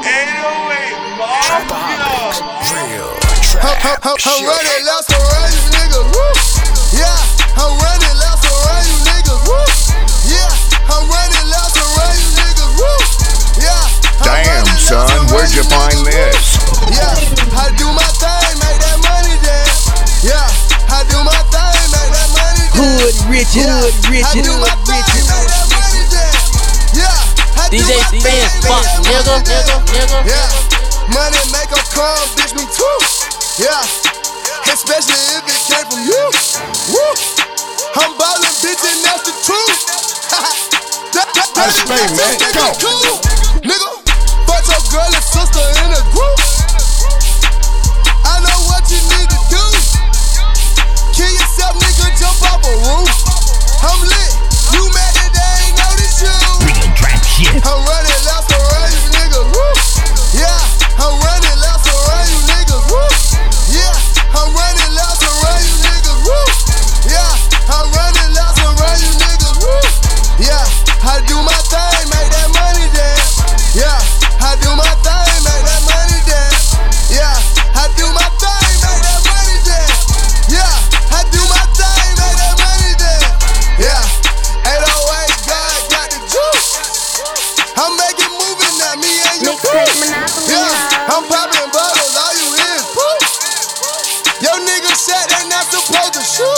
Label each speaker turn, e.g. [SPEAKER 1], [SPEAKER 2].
[SPEAKER 1] 808 Mafia.
[SPEAKER 2] I'm running laps around you niggas, woo. Yeah, I'm running laps around you niggas, woo. Yeah, I'm running laps around you niggas, woo. Yeah.
[SPEAKER 3] Damn, son, where'd you find this?
[SPEAKER 2] Yeah, I do my thing, make that money dance. Yeah, I do my thing, make that money dance.
[SPEAKER 4] Hood Richard, Hood Richard,
[SPEAKER 2] I do my
[SPEAKER 4] Hood
[SPEAKER 2] thing,
[SPEAKER 4] Richard.
[SPEAKER 2] make that money dance. Yeah, I do
[SPEAKER 4] DJ
[SPEAKER 2] my thing,
[SPEAKER 4] Spence,
[SPEAKER 2] make
[SPEAKER 4] fuck,
[SPEAKER 2] that money
[SPEAKER 4] nigga,
[SPEAKER 2] dance.
[SPEAKER 4] nigga.
[SPEAKER 2] Yeah, money make 'em come, bitch, me too. Yeah, especially if it came from you. Woo, I'm ballin', bitch, and that's the truth.
[SPEAKER 3] Out of space, man. Go.
[SPEAKER 2] Cool. Nigga, fuck your girl and sister in a group. I know what you need to do. Kill yourself, nigga, jump off a roof. I'm lit, you mad that they ain't noticed you.
[SPEAKER 5] Real trap shit.
[SPEAKER 2] I'm running laps around you niggas, woo. Yeah, I'm running laps around you niggas, woo. Yeah, I'm running laps around you niggas, woo. Yeah, I'm running laps around you niggas, woo. Yeah, I do my thing, make that money dance. Yeah, I do my thing, make that money dance. Yeah, I do my thing, make that money dance. Yeah, I do my thing, make that money dance. Yeah, 808 God got the juice. I'm making movies now, me and your crew. Yeah, I'm popping bottles, all you hear is poof. Your nigga said they not supposed to shoot.